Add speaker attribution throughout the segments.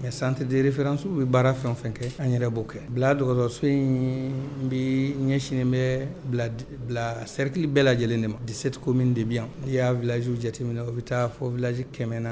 Speaker 1: mais centre de référence bɛ baara fɛn o fɛn kɛ an yɛrɛ b'o kɛ bila dɔgɔtɔrɔso in bɛ ɲɛsinnen bɛ bila cercle bɛɛ lajɛlen de ma 17 communes de bi yan n'i y'a village jateminɛ o bɛ taa fɔ village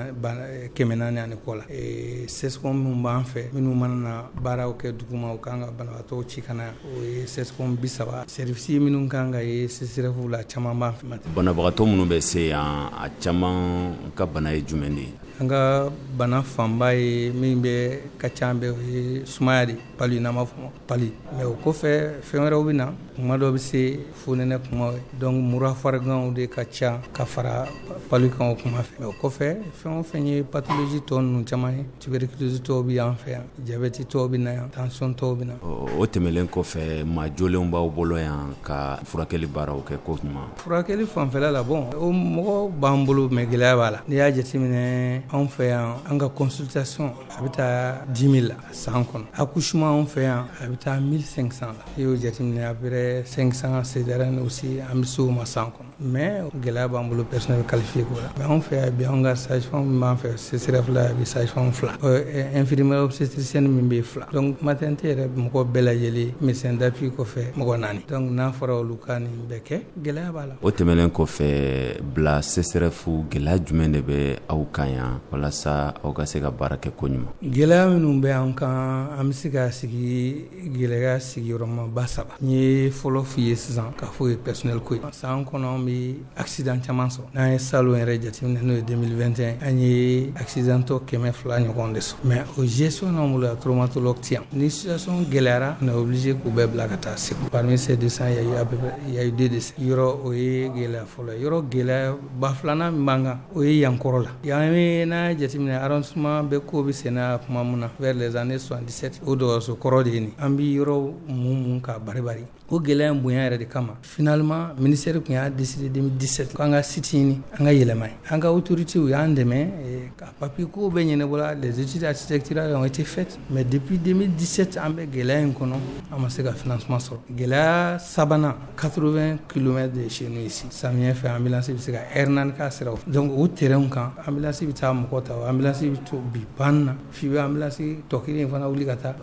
Speaker 1: 400 ani kɔ la CESCOM minnu b'an fɛ minnu mana na baaraw kɛ duguma u kan ka banabaatɔw ci ka na o ye CESCOM 30 service minnu kan ka ye CSRF la caman b'an fɛ
Speaker 2: banabagatɔ minnu bɛ se yan a caman ka bana ye jumɛn de ye
Speaker 1: an ka bana fanba ye min bɛ ka ca bɛ o ye sumaya de pali n'an b'a fɔ ma pali mais o kɔfɛ fɛn wɛrɛw bɛ na kuma dɔ bɛ se fonɛnɛ kuma donc mura fariganw de ka ca ka fara pali kan o kuma fɛ mais o kɔfɛ fɛn o fɛn ye pathologie tɔ ninnu caman ye tuberculose tɔw bɛ yan fɛ yan diabète tɔw bɛ na yan tension tɔw bɛ na
Speaker 2: o tɛmɛlen kɔfɛ maa jolenw b'aw bolo yan ka furakɛli baaraw kɛ ko ɲuman
Speaker 1: furakɛli fanfɛla la bon o mɔgɔ b'an bolo mais gɛlɛya b'a la n'i y'a jateminɛ anw fɛ yan an ka consultation a bɛ taa 10 000 la san kɔnɔ accouchement anw fɛ yan a bɛ taa 1500 la n'i y'o jateminɛ a bɛ 500 césarienne aussi an bɛ se o ma san kɔnɔ mais gɛlɛya b'an bolo personnel qualifié ko la mais anw fɛ yan bi an ka sage-femme min b'an fɛ CSRF la a bɛ sage-femme 2 infirmière obstétricienne min bɛ 2 donc maternité yɛrɛ mɔgɔ bɛɛ lajɛlen médecin d'appui kɔfɛ mɔgɔ 4 donc n'a fɔra olu ka nin bɛɛ kɛ gɛlɛya b'a la
Speaker 2: o tɛmɛlen kɔfɛ bila CSRF gɛlɛya jumɛn de bɛ aw kan yan walasa aw ka se ka baara kɛ ko ɲuman
Speaker 1: gɛlɛya minnu bɛ an kan an bɛ se ka sigi gɛlɛya sigiyɔrɔmaba 3 n ye fɔlɔ f'i ye sisan k'a fɔ o ye personnel ko ye san kɔnɔ an bɛ accident caman sɔrɔ n'an ye salon yɛrɛ jateminɛ n'o ye 2021 an ye accident tɔ 200 ɲɔgɔn de sɔrɔ mais o gestion n'an bolo ya traumatologue tɛ yan ni situation gɛlɛyara on est obligé k'u bɛɛ bila ka taa Segu parmi ces 200 il y a eu 2 décès yɔrɔ o ye gɛlɛya fɔlɔ yɔrɔ gɛlɛya ba filanan min b'an kan o ye yan kɔrɔ la yan bɛ n'a jateminɛ arrondissement bɛɛ ko bɛ sen na kuma mun na vers les années 77 o dɔgɔtɔrɔso kɔrɔ de ye nin an bɛ yɔrɔ mun ka bari o gɛlɛya bonya yɛrɛ de kama finalement ministère tun y'a décidé 2017 k'an ka site ɲini an ka yɛlɛma ye an ka autorité u y'an dɛmɛ ka papier ko bɛ ɲɛnabɔla les études architecturales ont été faites mais depuis 2017 an bɛ gɛlɛya in kɔnɔ an ma se ka financement sɔrɔ gɛlɛya sabanan 80 km de chez nous ici samiyɛ fɛ ambulance bɛ se ka heure 4 k'a siraw fɛ donc o terrain kan ambulance bɛ taa mɔgɔ ta ambulance bɛ to bi ban na f'i bɛ ambulance tɔ kelen in fana wuli ka taa